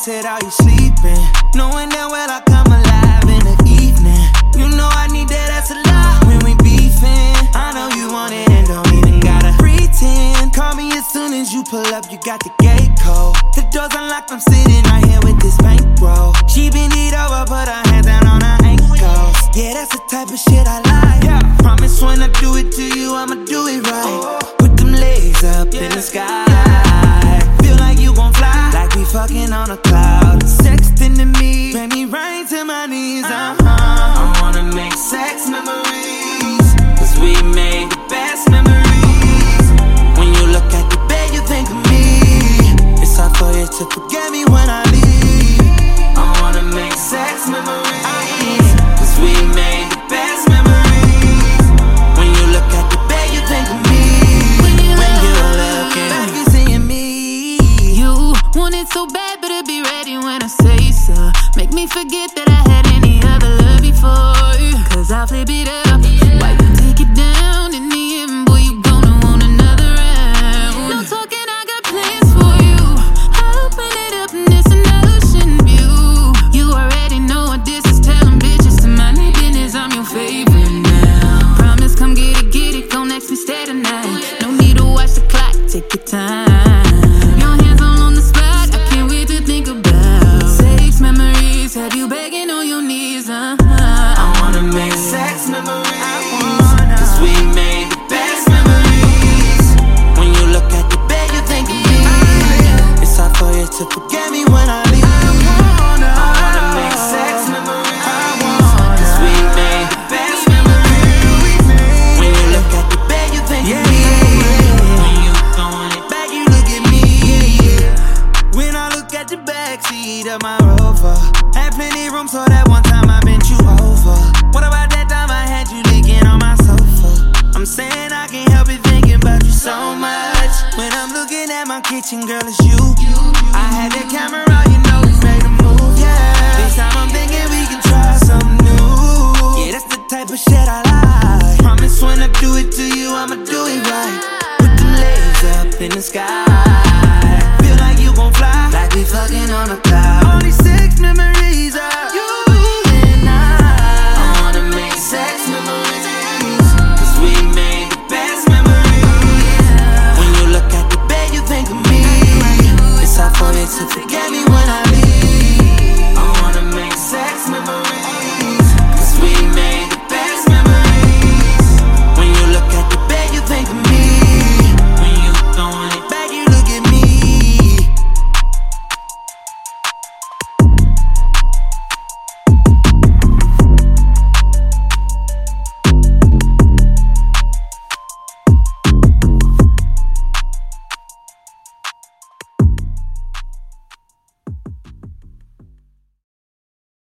said, are you sleeping? Knowing that well I come alive in the evening. You know I need that, that's a lot when we beefing. I know you want it and don't even gotta pretend. Call me as soon as you pull up, you got the gate code. The door's unlocked, I'm sitting right here with this bankroll. She bend it over, put her hands down on her ankles. Yeah, that's the type of shit I like. Yeah. Promise when I do it to you, I'ma do it right. Put them legs up in the sky. Feel like you gon' fly, like we fucking on a cloud. Sexting to me, make me rain to my knees. I wanna make sex memories, cause we made the best memories. When you look at the bed, you think of me. It's hard for you to forget me when I leave. I wanna make sex memories, cause we made the best memories. When you look at the bed, you think of me. When you're looking back, you seeing me. You want it so bad, better be ready when I say so. Make me forget that I had any other love before, cause I'll flip it up. Why you take it down in the end, boy, you gonna want another round. No talking, I got plans for you. I'll open it up and it's an ocean view. You already know what this is, tell them bitches to mind their business, I'm your favorite now. Promise, come get it, don't ask me stay tonight. No need to watch the clock, take your time. Your hands all on the spot, I can't wait to think about sex memories, have you begging on your knees, I wanna make sex memories, cause we made the best memories. When you look at the bed, you think of me. It's hard for you to forget me when I leave. I wanna make sex memories, cause we made the best memories. When you look at the bed, you think of me. When you throwing it back, you look at me. When I look at the backseat of my Rover, had plenty room so that one time I bent you over. What about that time I had you licking on my sofa? I'm saying I can't help it thinking about you so much. When I'm looking at my kitchen, girl, it's you. I had that camera, you know we made a move, yeah. This time I'm thinking we can try something new. Yeah, that's the type of shit I like. Promise when I do it to you, I'ma do it right. Put them legs up in the sky. Feel like you gon' fly, like we fucking on a cloud. All these sex memories